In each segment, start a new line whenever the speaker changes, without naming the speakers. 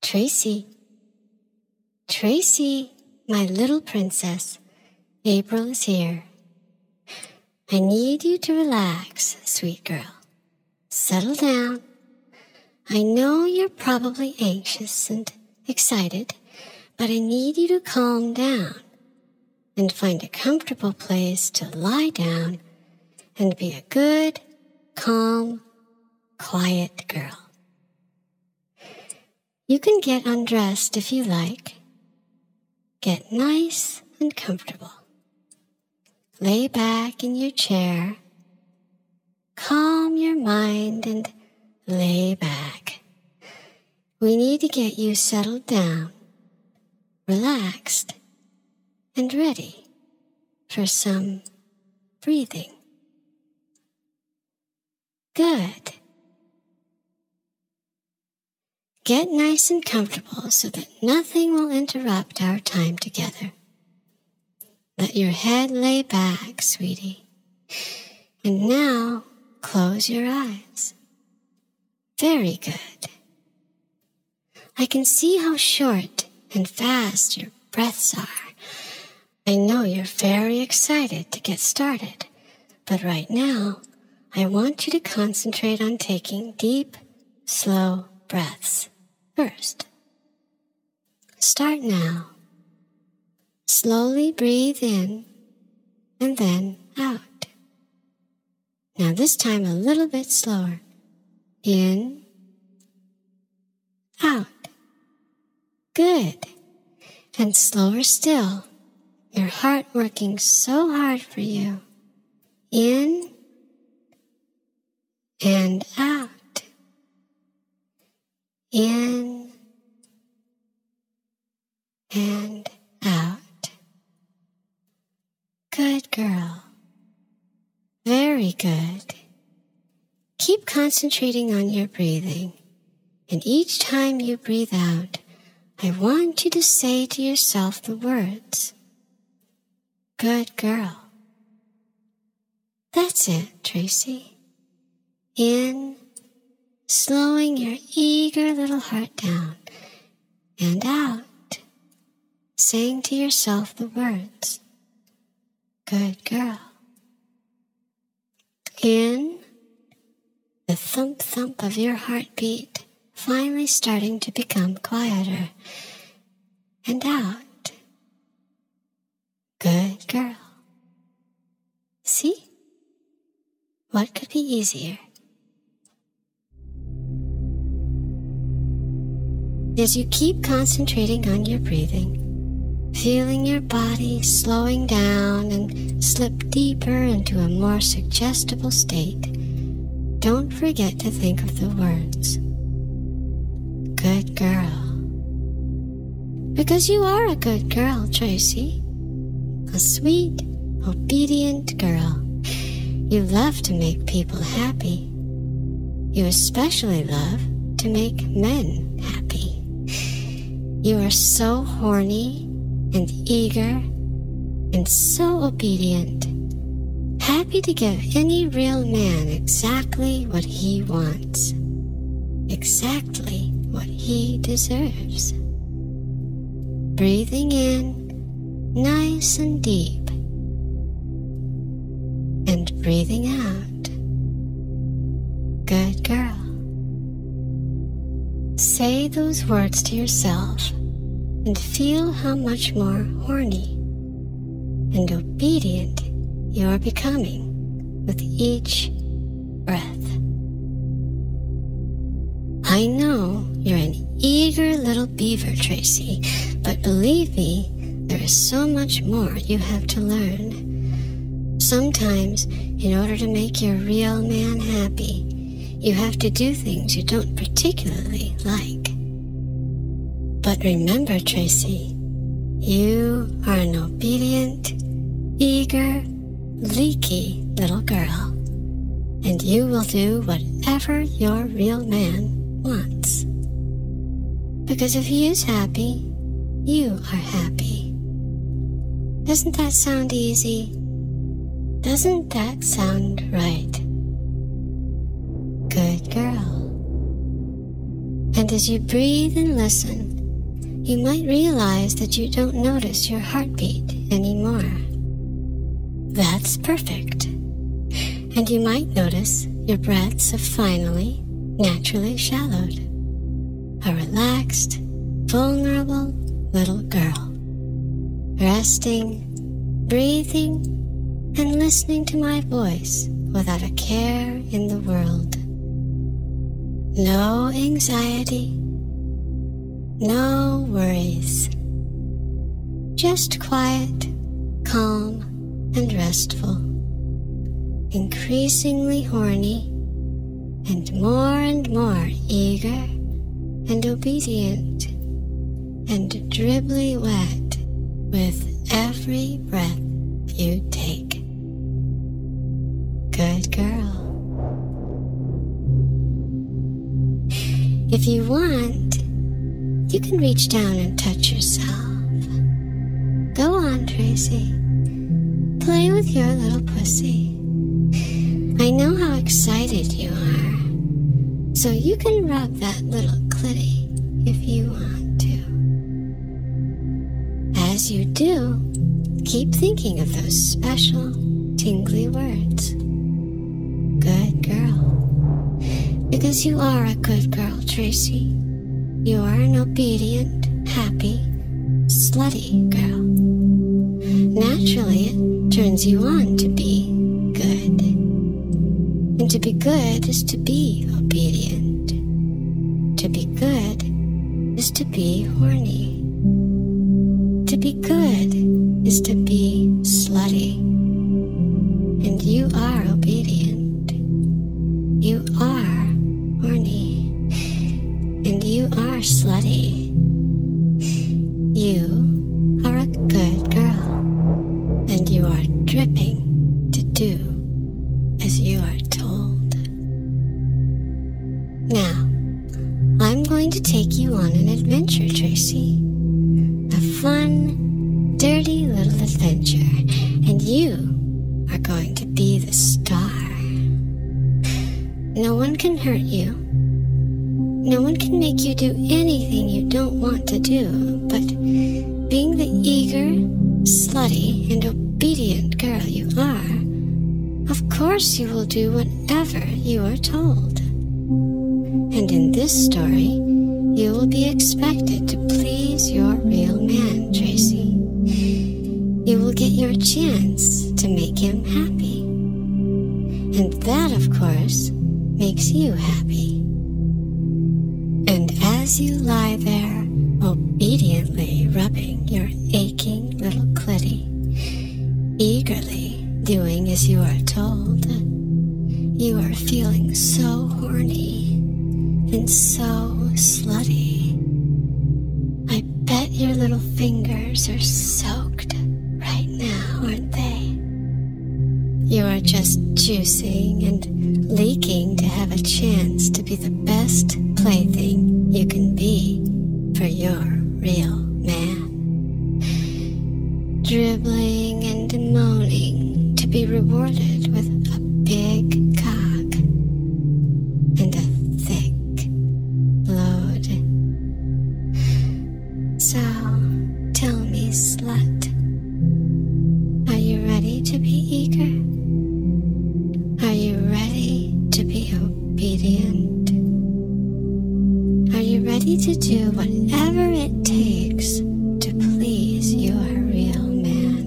Tracy. Tracy, my little princess, April is here. I need you to relax, sweet girl. Settle down. I know you're probably anxious and excited, but I need you to calm down and find a comfortable place to lie down and be a good, calm, quiet girl. You can get undressed if you like. Get nice and comfortable. Lay back in your chair. Calm your mind and lay back. We need to get you settled down, relaxed, and ready for some breathing. Good. Get nice and comfortable so that nothing will interrupt our time together. Let your head lay back, sweetie. And now, close your eyes. Very good. I can see how short and fast your breaths are. I know you're very excited to get started, but right now, I want you to concentrate on taking deep, slow breaths first. Start now. Slowly breathe in and then out. Now this time a little bit slower. In, out. Good. And slower still. Your heart working so hard for you. In and out. In and out. Good girl. Very good. Keep concentrating on your breathing, and each time you breathe out, I want you to say to yourself the words, good girl. That's it, Tracy. In, slowing your eager little heart down, and out, saying to yourself the words, good girl. In, the thump-thump of your heartbeat finally starting to become quieter, and out, good girl. See? What could be easier? As you keep concentrating on your breathing, feeling your body slowing down and slip deeper into a more suggestible state, don't forget to think of the words, good girl. Because you are a good girl, Tracy. A sweet, obedient girl. You love to make people happy. You especially love to make men happy. You are so horny and eager and so obedient, happy to give any real man exactly what he wants, exactly what he deserves. Breathing in nice and deep, and breathing out. Good girl. Say those words to yourself and feel how much more horny and obedient you are becoming with each breath. I know you're an eager little beaver, Tracy, but believe me, there is so much more you have to learn. Sometimes, in order to make your real man happy, you have to do things you don't particularly like. But remember, Tracy, you are an obedient, eager, leaky little girl, and you will do whatever your real man wants. Because if he is happy, you are happy. Doesn't that sound easy? Doesn't that sound right? Good girl. And as you breathe and listen, you might realize that you don't notice your heartbeat anymore. That's perfect. And you might notice your breaths have finally, naturally shallowed. A relaxed, vulnerable little girl, resting, breathing, and listening to my voice without a care in the world. No anxiety, no worries. Just quiet, calm, and restful. Increasingly horny, and more eager and obedient, and dribbly wet with every breath you take. Good girl. If you want, you can reach down and touch yourself. Go on, Tracy. Play with your little pussy. I know how excited you are, so you can rub that little clitty if you want to. As you do, keep thinking of those special, tingly words. Good girl. Because you are a good girl, Tracy. You are an obedient, happy, slutty girl. Naturally, it turns you on to be good. And to be good is to be obedient. To be good is to be horny. To be good is to be slutty. And you are obedient. You are horny. And you are slutty. You are a good girl. And you are dripping to do as you are told. Now, I'm going to take you on an adventure, Tracy. A fun, dirty little adventure. And you are going to be the star. No one can hurt you. No one can make you do anything you don't want to do, but being the eager, slutty, and obedient girl you are, of course you will do whatever you are told. And in this story, you will be expected to please your real man, Tracy. You will get your chance to make him happy. And that, of course, makes you happy. And as you lie there, obediently rubbing your aching little clitty, eagerly doing as you are told, you are feeling so horny and so slutty. I bet your little fingers are soaked right now, aren't they? You are just juicing and leaking to have a chance to be the best plaything you can be for your real man. Dribbling and moaning to be rewarded with a big cock and a thick load. So, tell me, slut, are you ready to be eager? Are you ready to be obedient? Are you ready to do whatever it takes to please your real man?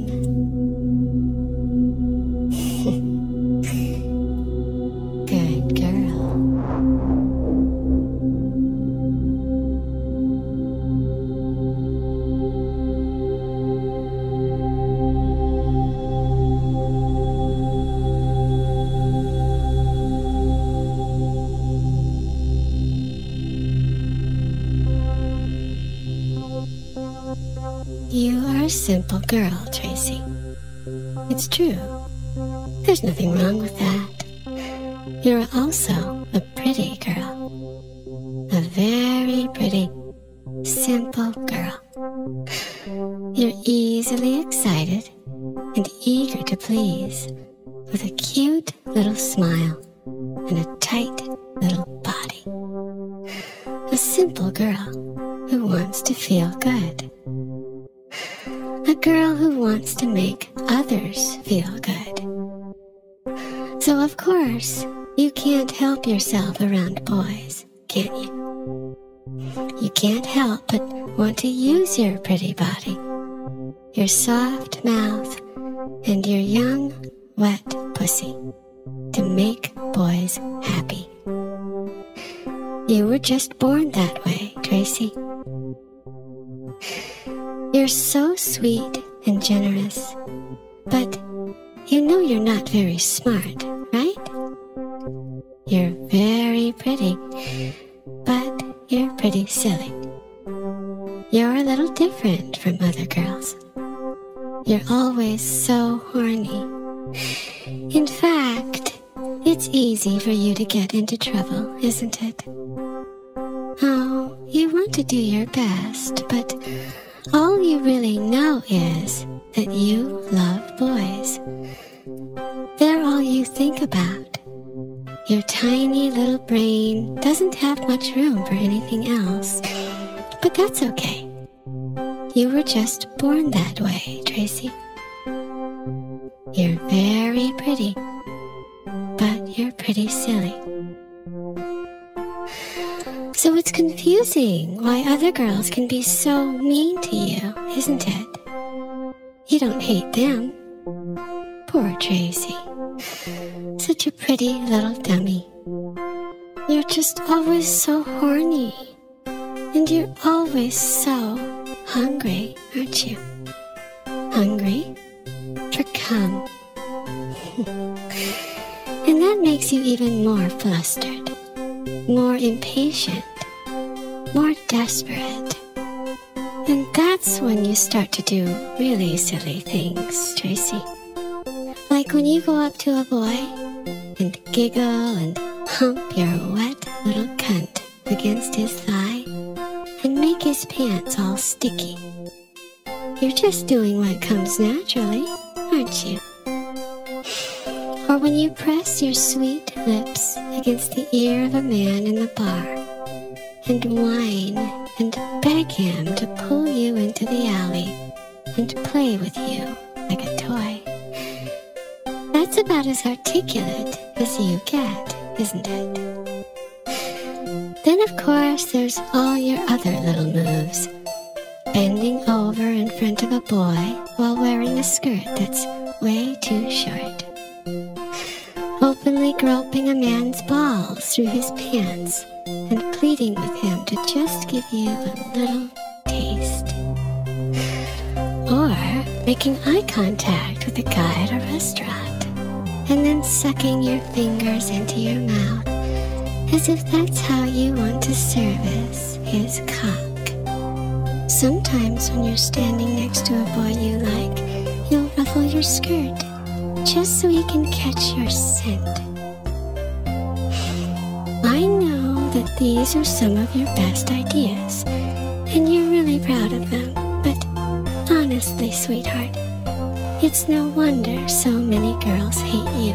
Good girl. You are a simple girl, Tracy. It's true. There's nothing wrong with that. You're also a pretty girl. A very pretty, simple girl. You're easily excited and eager to please, with a cute little smile and a tight little body. A simple girl who wants to feel good. A girl who wants to make others feel good. So of course, you can't help yourself around boys, can you? You can't help but want to use your pretty body, your soft mouth, and your young, wet pussy to make boys happy. You were just born that way, Tracy. You're so sweet and generous, but you know you're not very smart, right? You're very pretty, but you're pretty silly. You're a little different from other girls. You're always so horny. In fact, it's easy for you to get into trouble, isn't it? Oh, you want to do your best, but all you really know is that you love boys. They're all you think about. Your tiny little brain doesn't have much room for anything else, but that's okay. You were just born that way, Tracy. You're very pretty, but you're pretty silly. So it's confusing why other girls can be so mean to you, isn't it? You don't hate them. Poor Tracy. Such a pretty little dummy. You're just always so horny. And you're always so hungry, aren't you? Hungry for cum. And that makes you even more flustered, more impatient, more desperate. And that's when you start to do really silly things, Tracy. Like when you go up to a boy and giggle and hump your wet little cunt against his thigh and make his pants all sticky. You're just doing what comes naturally, aren't you? Or when you press your sweet lips against the ear of a man in the bar and whine and beg him to pull you into the alley and play with you like a toy. That's about as articulate as you get, isn't it? Then of course there's all your other little moves. Bending over in front of a boy while wearing a skirt that's way too short. Openly groping a man's balls through his pants and pleading with him to just give you a little taste. Or making eye contact with a guy at a restaurant and then sucking your fingers into your mouth as if that's how you want to service his cock. Sometimes when you're standing next to a boy you like, you'll ruffle your skirt just so he can catch your scent. I know that these are some of your best ideas, and you're really proud of them, but honestly, sweetheart, it's no wonder so many girls hate you.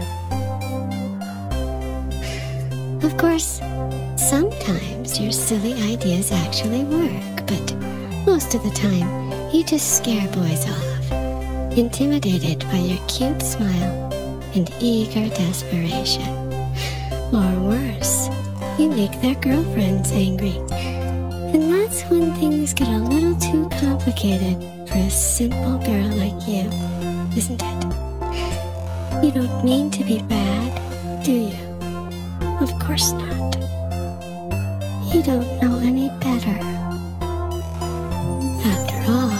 Of course, sometimes your silly ideas actually work, but most of the time, you just scare boys off, intimidated by your cute smile and eager desperation. Or worse, you make their girlfriends angry. And that's when things get a little too complicated for a simple girl like you, isn't it? You don't mean to be bad, do you? Of course not. You don't know any better. After all,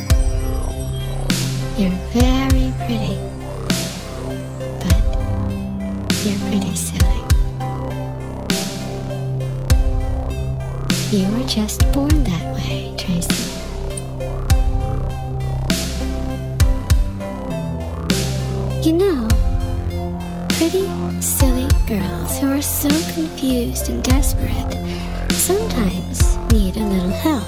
you're very pretty, but you're pretty silly. You were just born that way, Tracy. You know, pretty, silly girls who are so confused and desperate sometimes need a little help.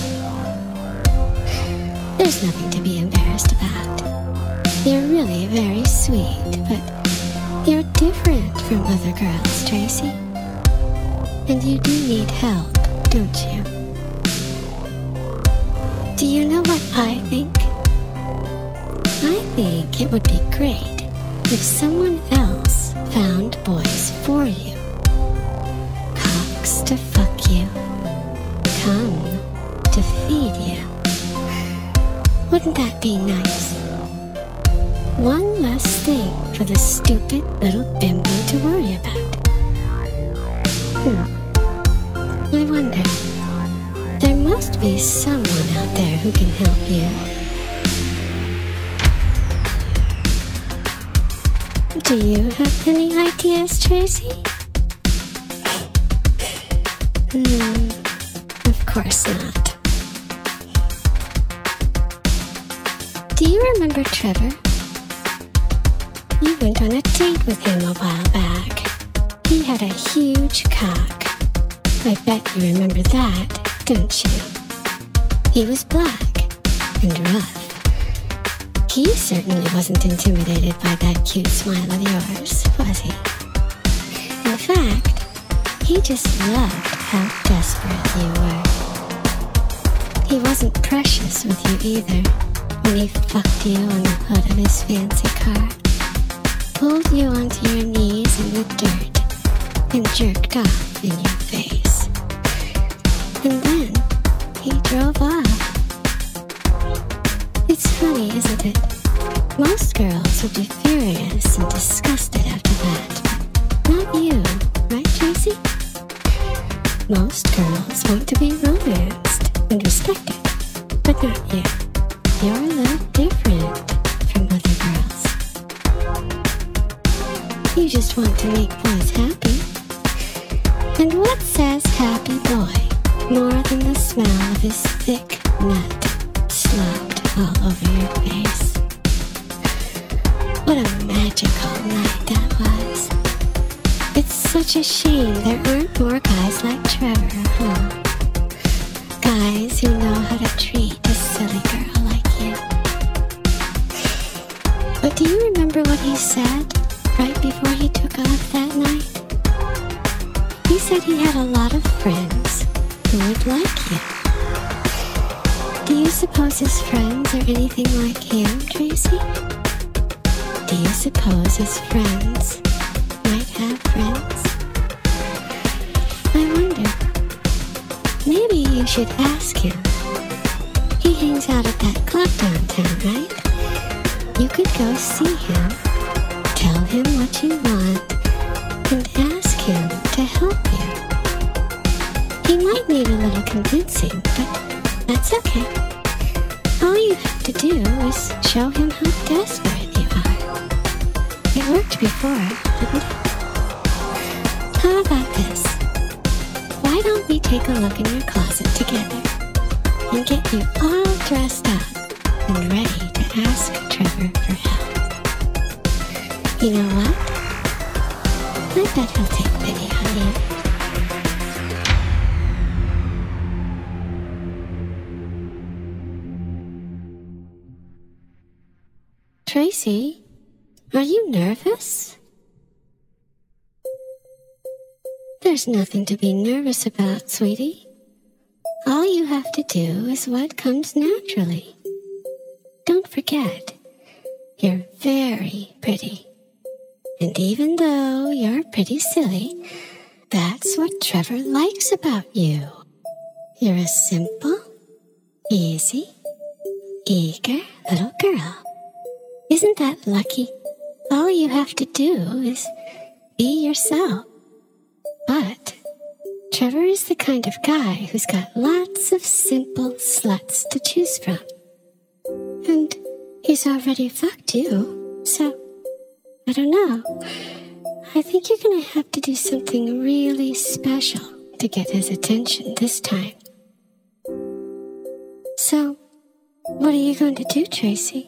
There's nothing to be embarrassed about. You're really very sweet, but you're different from other girls, Tracy. And you do need help. don't you? Do you know what I think? I think it would be great if someone else found boys for you. Cocks to fuck you. Come to feed you. Wouldn't that be nice? One less thing for the stupid little bimbo to worry about. I wonder, there must be someone out there who can help you. Do you have any ideas, Tracy? Of course not. Do you remember Trevor? You went on a date with him a while back. He had a huge cock. I bet you remember that, don't you? He was black and rough. He certainly wasn't intimidated by that cute smile of yours, was he? In fact, he just loved how desperate you were. He wasn't precious with you either when he fucked you on the hood of his fancy car, pulled you onto your knees in the dirt, and jerked off in your face. And then he drove off. It's funny, isn't it? Most girls would be furious and disgusted after that, but not you, right, Tracy? Most girls want to be romanced and respected, but not you. You're a little different from other girls. You just want to make boys happy. And what says happy boy more than the smell of his thick nut slopped all over your face? What a magical night that was. It's such a shame there aren't more guys like Trevor, huh? Guys who know how to treat a silly girl like you. But do you remember what he said right before he took off that night? He said he had a lot of friends who would like you. Do you suppose his friends are anything like him, Tracy? Do you suppose his friends might have friends? I wonder. Maybe you should ask him. He hangs out at that club downtown, right? You could go see him, tell him what you want, and ask him to help you. He might need a little convincing, but that's okay. All you have to do is show him how desperate you are. It worked before, didn't it? How about this? Why don't we take a look in your closet together and get you all dressed up and ready to ask Trevor for help? You know what? I bet he'll take pity on you. Tracy, are you nervous? There's nothing to be nervous about, sweetie. All you have to do is what comes naturally. Don't forget, you're very pretty. And even though you're pretty silly, that's what Trevor likes about you. You're a simple, easy, eager little girl. Isn't that lucky? All you have to do is be yourself. But Trevor is the kind of guy who's got lots of simple sluts to choose from. And he's already fucked you, so I don't know. I think you're gonna have to do something really special to get his attention this time. So, what are you going to do, Tracy?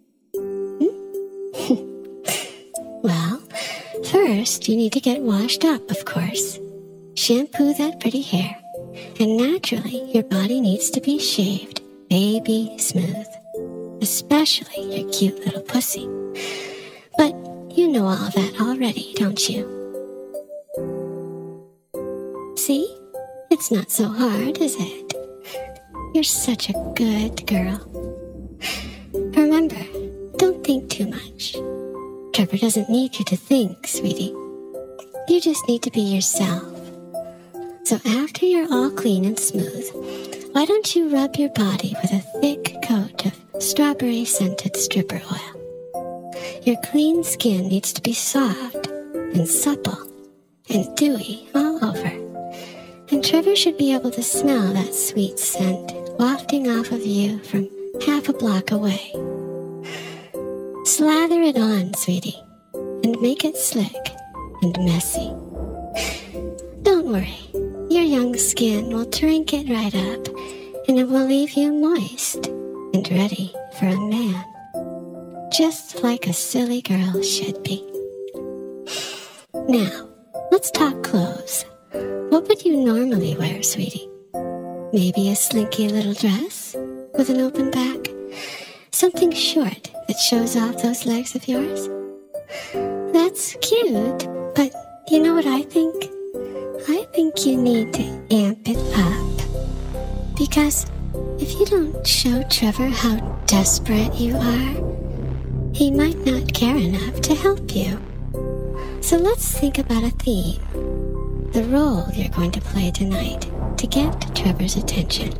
Well, first you need to get washed up, of course. Shampoo that pretty hair. And naturally, your body needs to be shaved baby smooth. Especially your cute little pussy. But you know all that already, don't you? See? It's It's not so hard, is it? You're such a good girl. Remember, don't think too much. Trevor doesn't need you to think, sweetie. You just need to be yourself. So after you're all clean and smooth, why don't you rub your body with a thick coat of strawberry-scented stripper oil? Your clean skin needs to be soft and supple and dewy all over. And Trevor should be able to smell that sweet scent wafting off of you from half a block away. Slather it on, sweetie, and make it slick and messy. Don't worry, your young skin will drink it right up, and it will leave you moist and ready for a man, just like a silly girl should be. Now, let's talk clothes. What would you normally wear, sweetie? Maybe a slinky little dress with an open back? Something short that shows off those legs of yours? That's cute, but you know what I think? I think you need to amp it up. Because if you don't show Trevor how desperate you are, he might not care enough to help you. So let's think about a theme. The role you're going to play tonight to get Trevor's attention.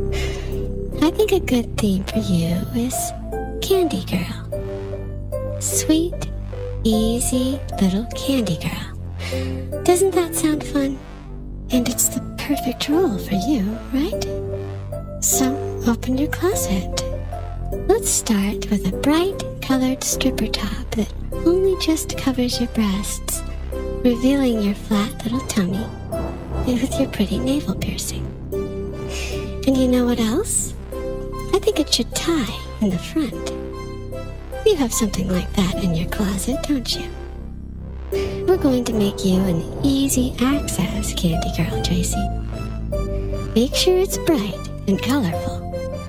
I think a good theme for you is Candy Girl. Sweet, easy little candy girl. Doesn't that sound fun? And it's the perfect role for you, right? So open your closet. Let's start with a bright colored stripper top that only just covers your breasts, revealing your flat little tummy with your pretty navel piercing. And you know what else? I think it should tie in the front. You have something like that in your closet, don't you? We're going to make you an easy access candy girl, Tracy. Make sure it's bright and colorful.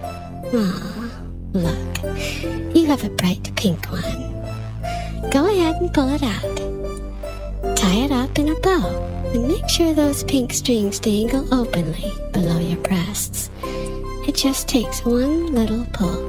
Aw, look, you have a bright pink one. Go ahead and pull it out. Tie it up in a bow and make sure those pink strings dangle openly below your breasts. It just takes one little pull.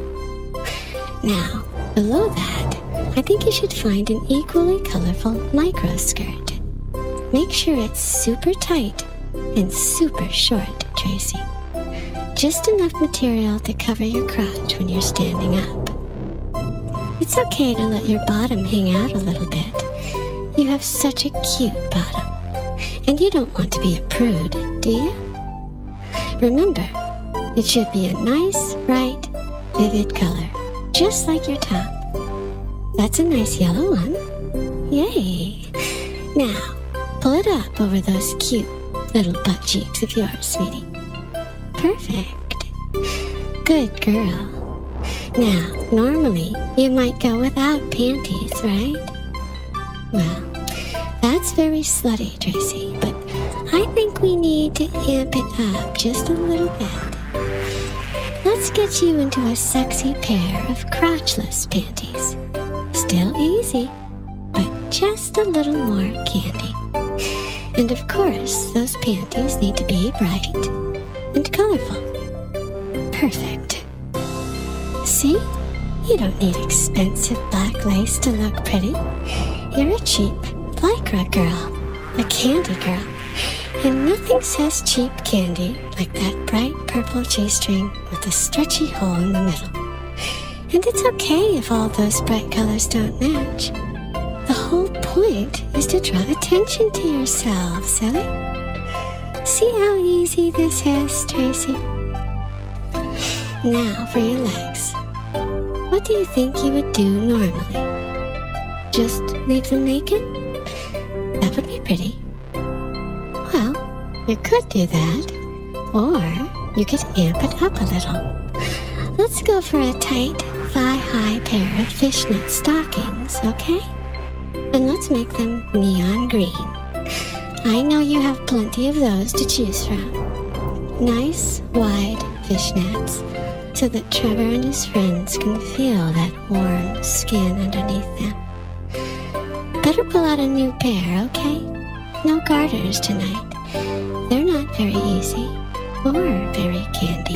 Now, below that, I think you should find an equally colorful micro skirt. Make sure it's super tight and super short, Tracy. Just enough material to cover your crotch when you're standing up. It's okay to let your bottom hang out a little bit. You have such a cute bottom. And you don't want to be a prude, do you? Remember, it should be a nice, bright, vivid color, just like your top. That's a nice yellow one. Yay! Now, pull it up over those cute little butt cheeks of yours, sweetie. Perfect. Good girl. Now, normally, you might go without panties, right? Well, that's very slutty, Tracy, but I think we need to amp it up just a little bit. Let's get you into a sexy pair of crotchless panties. Still easy, but just a little more candy. And of course, those panties need to be bright and colorful. Perfect. See? You don't need expensive black lace to look pretty. You're a cheap lycra girl, a candy girl. And nothing says cheap candy like that bright purple G-string with a stretchy hole in the middle. And it's okay if all those bright colors don't match. The whole point is to draw attention to yourself, silly. See how easy this is, Tracy? Now for your legs. What do you think you would do normally? Just leave them naked? That would be pretty. Well, you could do that, or you could amp it up a little. Let's go for a tight, thigh-high pair of fishnet stockings, okay? And let's make them neon green. I know you have plenty of those to choose from. Nice, wide fishnets, so that Trevor and his friends can feel that warm skin underneath them. Better pull out a new pair, okay? No garters tonight. They're not very easy or very candy.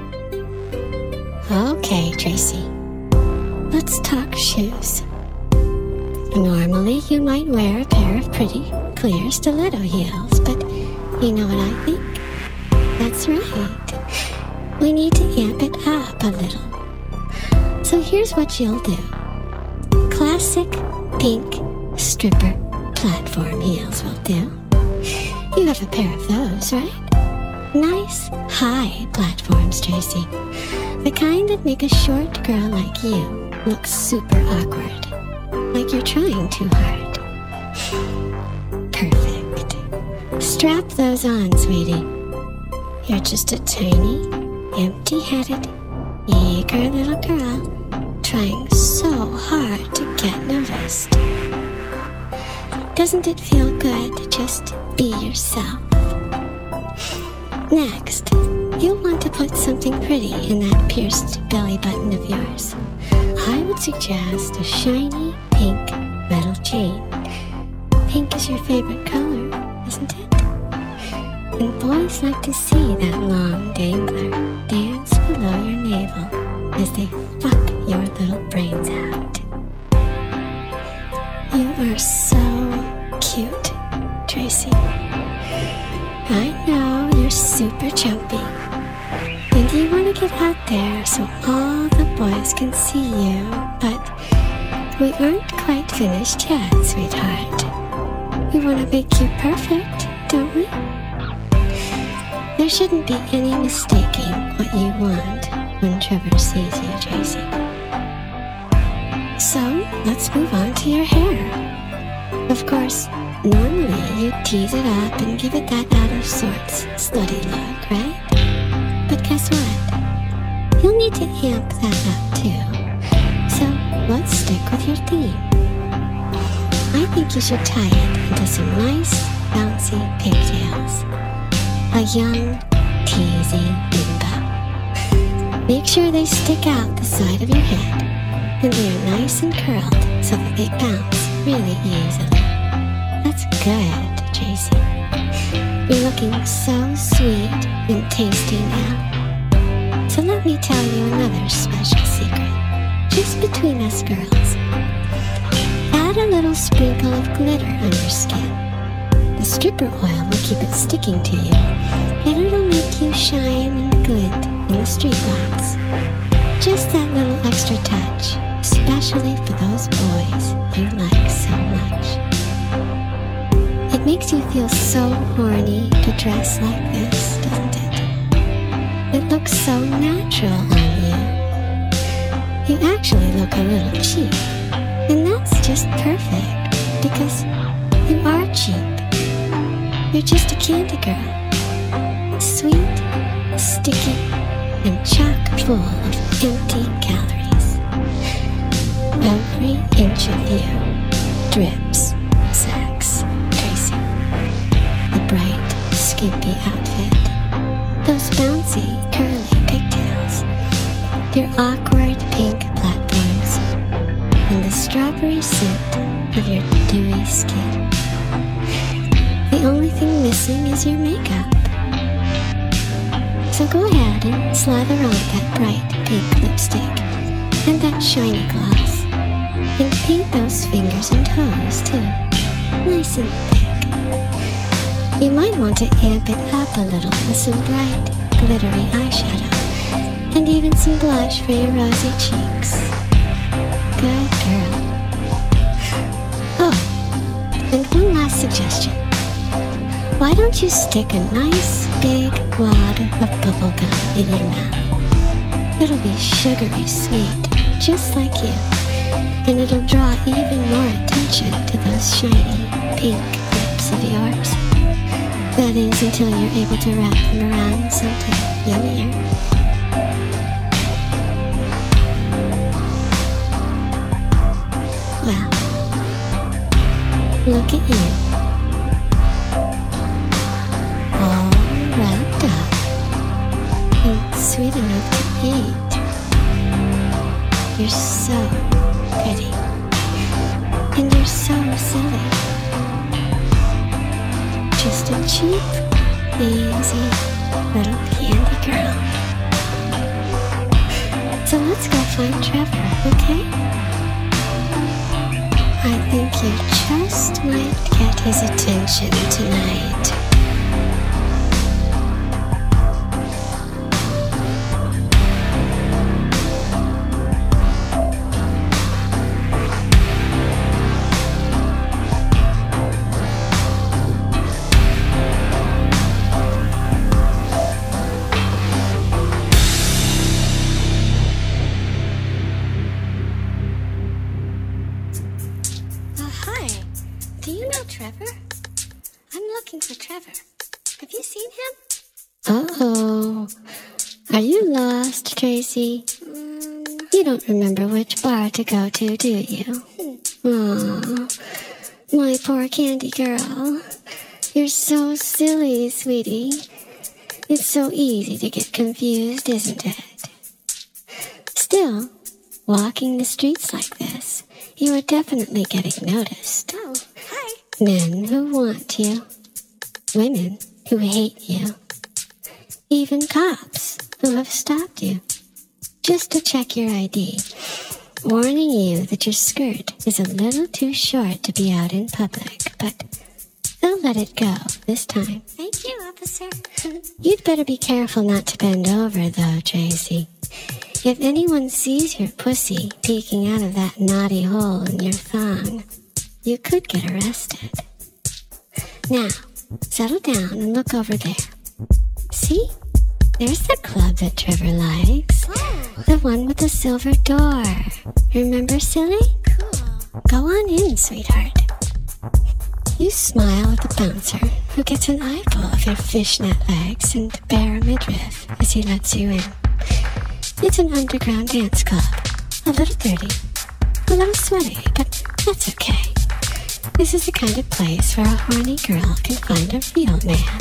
Okay, Tracy, let's talk shoes. Normally, you might wear a pair of pretty, clear stiletto heels, but you know what I think? That's right. We need to amp it up a little. So here's what you'll do. Classic pink stripper platform heels will do. You have a pair of those, right? Nice, high platforms, Tracy. The kind that make a short girl like you look super awkward. Like you're trying too hard. Perfect. Strap those on, sweetie. You're just a tiny, empty-headed, eager little girl trying so hard to get noticed. Doesn't it feel good to just be yourself? Next, you'll want to put something pretty in that pierced belly button of yours. I would suggest a shiny pink metal chain. Pink is your favorite color, isn't it? And boys like to see that long dangler dance below your navel as they fuck your little brains out. You are so cute, Tracy. I know you're super jumpy, and you want to get out there so all the boys can see you, but we aren't quite finished yet, sweetheart. We want to make you perfect, don't we? There shouldn't be any mistaking what you want when Trevor sees you, Tracy. So, let's move on to your hair. Of course, normally you tease it up and give it that out-of-sorts, slutty look, right? But guess what? You'll need to amp that up too. So let's stick with your theme. I think you should tie it into some nice, bouncy pigtails. A young, teasy bimbo. Make sure they stick out the side of your head, and they are nice and curled so that they bounce really easily. That's good, Tracy. You're looking so sweet and tasty now. So let me tell you another special secret, just between us girls. Add a little sprinkle of glitter on your skin. The stripper oil will keep it sticking to you, and it'll make you shine and glint in the streetlights. Just that little extra touch, especially for those boys you like so much. It makes you feel so horny to dress like this, doesn't it? It looks so natural on you. You actually look a little cheap, and that's just perfect, because you are cheap. You're just a candy girl. Sweet, sticky, and chock full of empty calories. Every inch of you drips sex, Tracy. The bright, skimpy outfit, those bouncy, curly pigtails, your awkward pink platforms, and the strawberry scent of your dewy skin. The only thing missing is your makeup. So go ahead and slather on that bright pink lipstick and that shiny gloss, and paint those fingers and toes too, nice and thick. You might want to amp it up a little with some bright, glittery eyeshadow, and even some blush for your rosy cheeks. Good girl. Oh, and one last suggestion. Why don't you stick a nice big wad of bubble gum in your mouth? It'll be sugary sweet, just like you, and it'll draw even more attention to those shiny pink lips of yours. That is, until you're able to wrap them around something yummier. Well, look at you. All wrapped up and sweet enough to eat. You're so pretty, and you're so silly. Just a cheap, easy little candy girl. So let's go find Trevor, okay? I think you just might get his attention tonight. Do you know Trevor? I'm looking for Trevor. Have you seen him? Uh-oh. Are you lost, Tracy? You don't remember which bar to go to, do you? Aw, my poor candy girl. You're so silly, sweetie. It's so easy to get confused, isn't it? Still, walking the streets like this, you are definitely getting noticed. Oh, hi. Men who want you. Women who hate you. Even cops who have stopped you. Just to check your ID. Warning you that your skirt is a little too short to be out in public, but they'll let it go this time. Thank you, officer. You'd better be careful not to bend over, though, Tracy. If anyone sees your pussy peeking out of that naughty hole in your thong, you could get arrested. Now, settle down and look over there. See? There's the club that Trevor likes. Oh. The one with the silver door. Remember, silly? Cool. Go on in, sweetheart. You smile at the bouncer, who gets an eyeful of your fishnet legs and bare midriff as he lets you in. It's an underground dance club. A little dirty, a little sweaty, but that's okay. This is the kind of place where a horny girl can find a real man.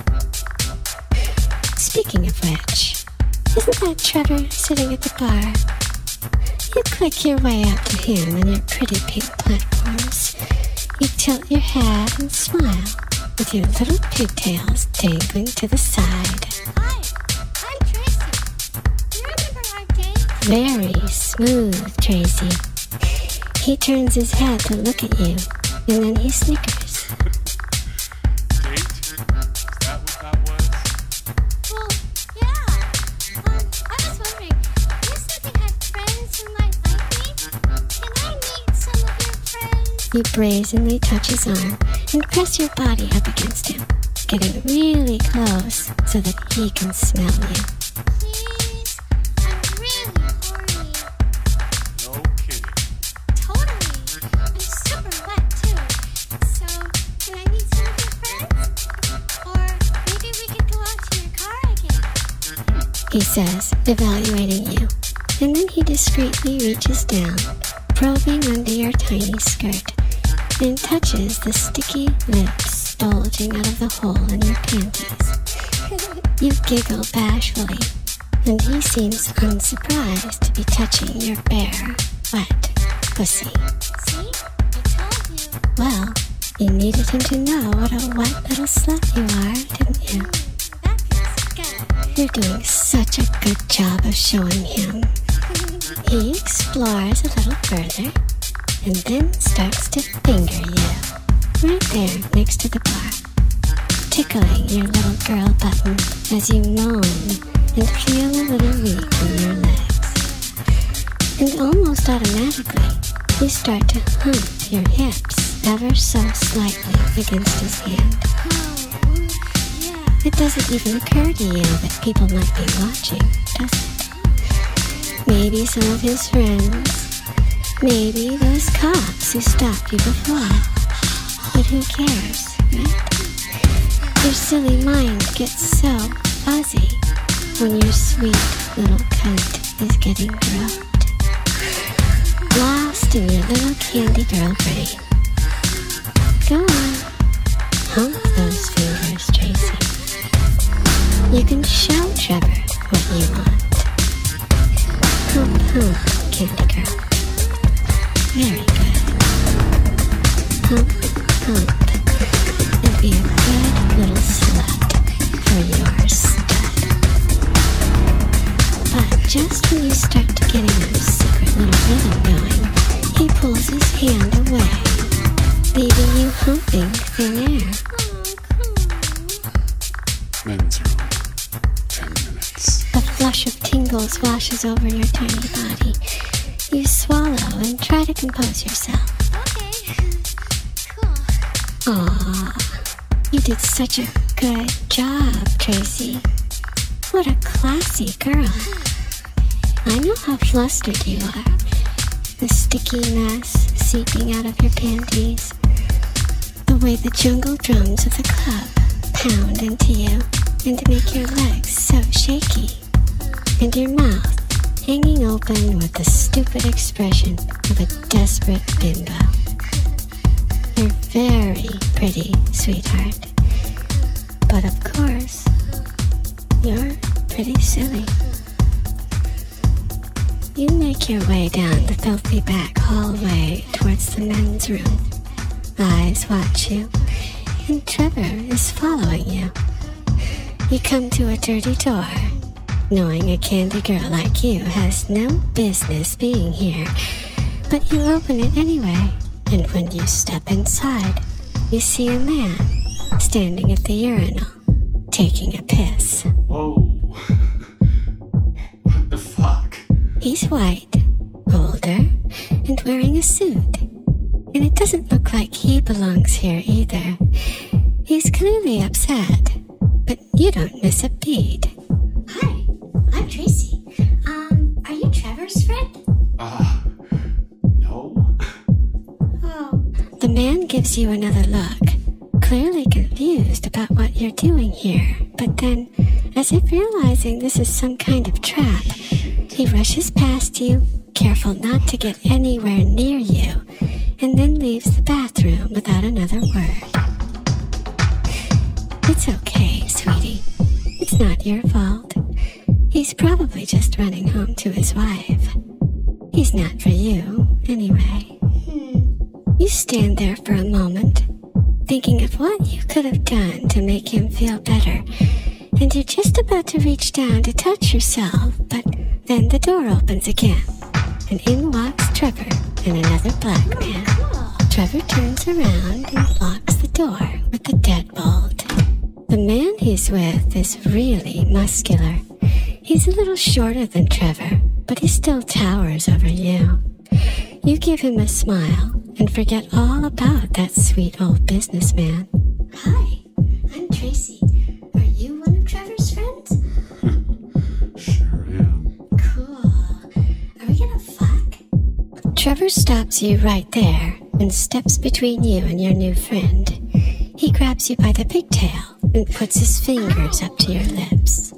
Speaking of which, isn't that Trevor sitting at the bar? You click your way up to him on your pretty pink platforms. You tilt your head and smile with your little pigtails dangling to the side. Hi, I'm Tracy. Do you remember our date? Very smooth, Tracy. He turns his head to look at you, and then he snickers.
Date? Is that what that was?
Well, yeah. I was wondering, you said you had friends who might like me? Can I meet some of your friends?
You brazenly touch his arm and press your body up against him, getting really close so that he can smell you.
Please, I'm really horny.
No kidding.
Totally. I'm super wet too. So, can I meet some of your friends? Or maybe we could go out to your car again.
He says, evaluating you, and then he discreetly reaches down, probing under your tiny skirt, and touches the sticky lips bulging out of the hole in your panties. You giggle bashfully, and he seems unsurprised to be touching your bare, wet pussy.
See? I told you.
Well, you needed him to know what a wet little slut you are, didn't you?
That feels good.
You're doing such a good job of showing him. He explores a little further, and then starts to finger you, right there next to the bar, tickling your little girl button as you moan and feel a little weak in your legs. And almost automatically, you start to hump your hips ever so slightly against his hand.
Oh, yeah.
It doesn't even occur to you that people might be watching, does it? Maybe some of his friends. Maybe those cops who stopped you before. But who cares, right? Your silly mind gets so fuzzy when your sweet little cunt is getting groped. Lost in your little candy girl brain. Go on. Hump those fingers, Tracy. You can show Trevor what you want. Hump, hump, candy girl. Very good. Hump, hump, and be a good little slut. just when you start to get in a secret little rhythm going, he pulls his hand away, leaving you humping thin air.
Men's room. 10 minutes.
A flush of tingles washes over your tiny body. You swallow and try to compose yourself.
Okay. Cool.
Aw, you did such a good job, Tracy. What a classy girl. I know how flustered you are. The sticky mess seeping out of your panties. The way the jungle drums of the club pound into you and make your legs so shaky. And your mouth hanging open with the stupid expression of a desperate bimbo. You're very pretty, sweetheart. But of course, you're pretty silly. You make your way down the filthy back hallway towards the men's room. Eyes watch you, and Trevor is following you. You come to a dirty door, knowing a candy girl like you has no business being here, but you open it anyway, and when you step inside, you see a man standing at the urinal, taking a piss.
Whoa. What the fuck?
He's white, older, and wearing a suit. And it doesn't look like he belongs here either. He's clearly upset, but you don't miss a beat.
Hi, I'm Tracy. Are you Trevor's friend?
No.
Oh. The man gives you another look, clearly confused about what you're doing here, but then, as if realizing this is some kind of trap, he rushes past you, careful not to get anywhere near you, and then leaves the bathroom without another word. It's okay, sweetie. It's not your fault. He's probably just running home to his wife. He's not for you, anyway. You stand there for a moment, thinking of what you could have done to make him feel better, and you're just about to reach down to touch yourself, but then the door opens again, and in walks Trevor and another black man. Trevor turns around and locks the door with a deadbolt. The man he's with is really muscular. He's a little shorter than Trevor, but he still towers over you. You give him a smile and forget all about that sweet old businessman.
Hi, I'm Tracy. Are you one of Trevor's friends?
Sure am.
Cool. Are we gonna fuck?
Trevor stops you right there and steps between you and your new friend. He grabs you by the pigtail and puts his fingers up to your lips.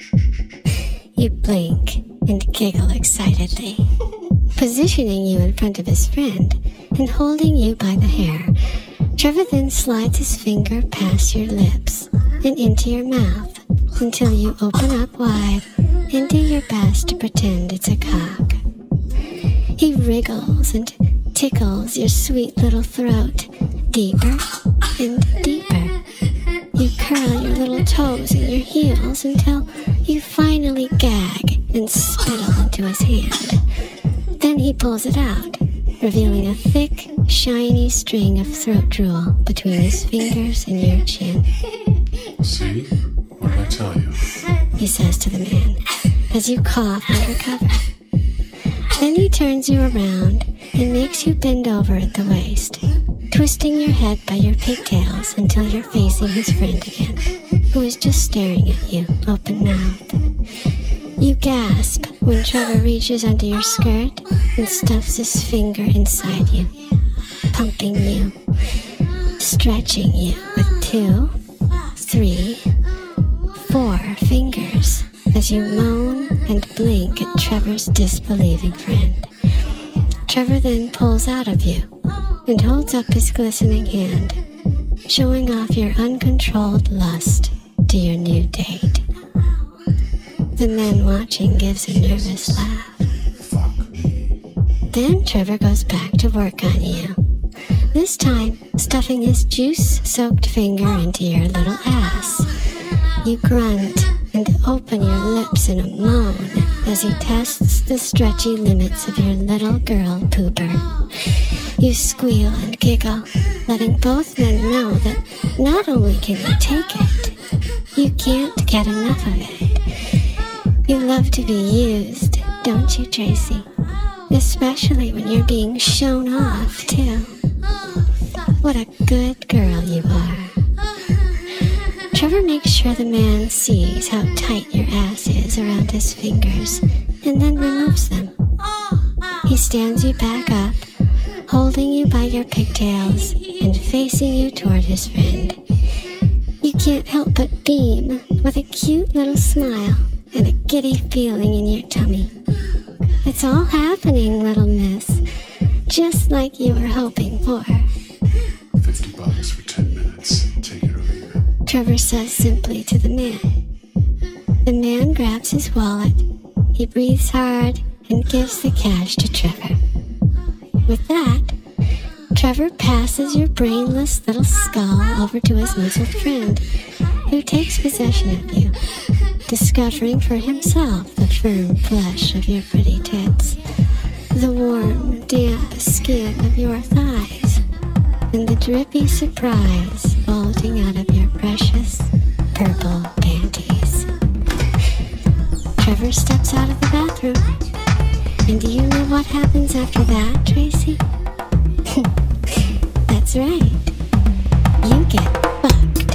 You blink and giggle excitedly, positioning you in front of his friend and holding you by the hair. Trevor then slides his finger past your lips and into your mouth until you open up wide and do your best to pretend it's a cock. He wriggles and tickles your sweet little throat deeper and deeper. You curl your little toes and your heels until you finally gag and spittle into his hand. Then he pulls it out, revealing a thick, shiny string of throat drool between his fingers and your chin.
See? What did I tell you?
He says to the man as you cough under cover. Then he turns you around and makes you bend over at the waist, twisting your head by your pigtails until you're facing his friend again, who is just staring at you, open-mouthed. You gasp when Trevor reaches under your skirt and stuffs his finger inside you, pumping you, stretching you with 2, 3, 4 fingers as you moan and blink at Trevor's disbelieving friend. Trevor then pulls out of you and holds up his glistening hand, showing off your uncontrolled lust to your new date. The man watching gives a nervous laugh.
Fuck me.
Then Trevor goes back to work on you, this time stuffing his juice-soaked finger into your little ass. You grunt and and open your lips in a moan as he tests the stretchy limits of your little girl pooper. You squeal and giggle, letting both men know that not only can you take it, you can't get enough of it. You love to be used, don't you, Tracy? Especially when you're being shown off, too. What a good girl you are. Trevor makes sure the man sees how tight your ass is around his fingers, and then removes them. He stands you back up, holding you by your pigtails and facing you toward his friend. You can't help but beam with a cute little smile and a giddy feeling in your tummy. It's all happening, little miss, just like you were hoping for.
$50 for 10 minutes. Take it or leave it.
Trevor says simply to the man. The man grabs his wallet, he breathes hard, and gives the cash to Trevor. With that, Trevor passes your brainless little skull over to his muzzled friend, who takes possession of you, discovering for himself the firm flesh of your pretty tits, the warm, damp skin of your thighs, and the drippy surprise bulging out of your precious purple panties. Trevor steps out of the bathroom, and do you know what happens after that, Tracy? That's right. You get fucked.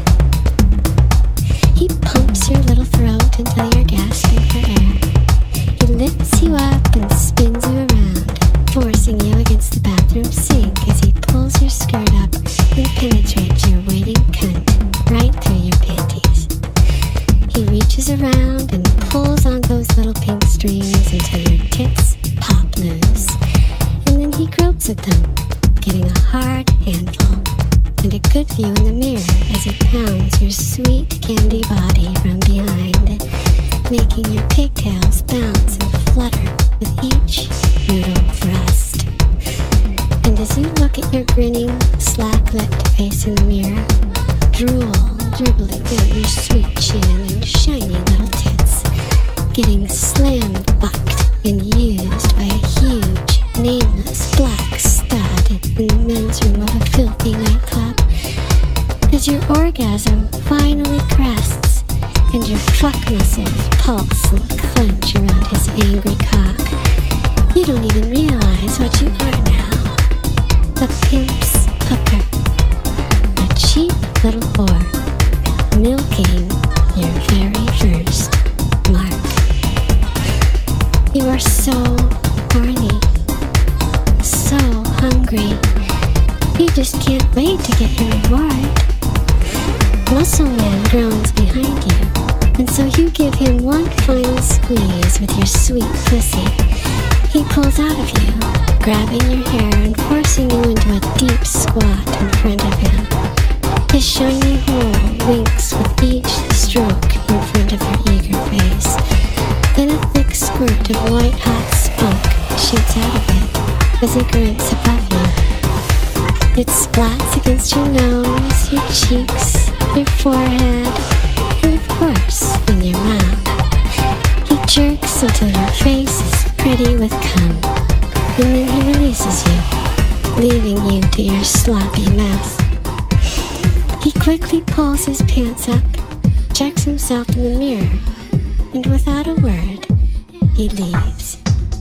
He pumps your little throat until you're gasping for air. He lifts you up and spins you around, forcing you against the bathroom sink as he pulls your skirt up and penetrates your waiting cunt right through your panties. He reaches around and pulls on those little pink strings until your tits pop loose, and then he gropes at them, getting a hard handful and a good view in the mirror as he pounds your sweet candy body from behind, making your pigtails bounce and flutter with each brutal thrust. And as you look at your grinning, slack-lipped face in the mirror, drool dribbling down your sweet chin and shiny little tits, getting slam-bucked and used by a huge, nameless black stud in the men's room of a filthy nightclub. As your orgasm finally crests and your fuck muscles pulse and clench around his angry cock, you don't even realize what you are now. The pimp's hooker. A cheap little whore, milking your very first mark. You are so horny, so hungry. You just can't wait to get your reward. Muscle Man groans behind you, and so you give him one final squeeze with your sweet pussy. He pulls out of you, grabbing your hair and forcing you into a deep squat in front of him. His shiny hole winks with each stroke in front of your eager face. Then a thick squirt of white-hot spunk shoots out of it as he grunts above you. It splats against your nose, your cheeks, your forehead, and of course, in your mouth. He jerks until your face is pretty with cum, and then he releases you, leaving you to your sloppy mess. He quickly pulls his pants up, checks himself in the mirror, and without a word, he leaves.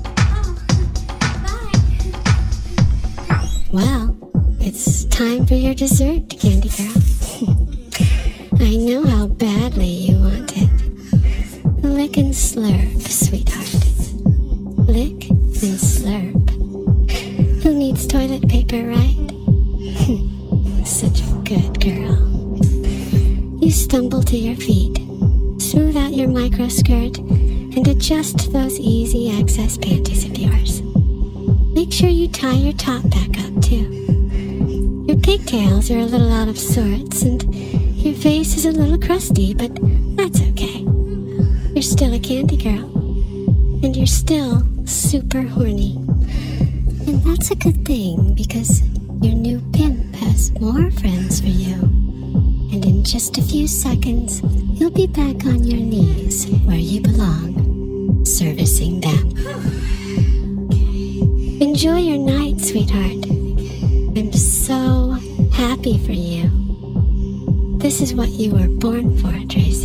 Well, it's time for your dessert, Candy Girl. I know how badly you want it. Lick and slurp, sweetheart. Lick and slurp. Who needs toilet paper, right? Such a good girl. You stumble to your feet, smooth out your microskirt, and adjust those easy access panties of yours. Make sure you tie your top back up, too. Your pigtails are a little out of sorts, and your face is a little crusty, but that's okay. You're still a candy girl, and you're still super horny. And that's a good thing, because your new pimp has more friends for you. And in just a few seconds, you'll be back on your knees where you belong, servicing them. Enjoy your night, sweetheart. I'm so happy for you. This is what you were born for, Tracy.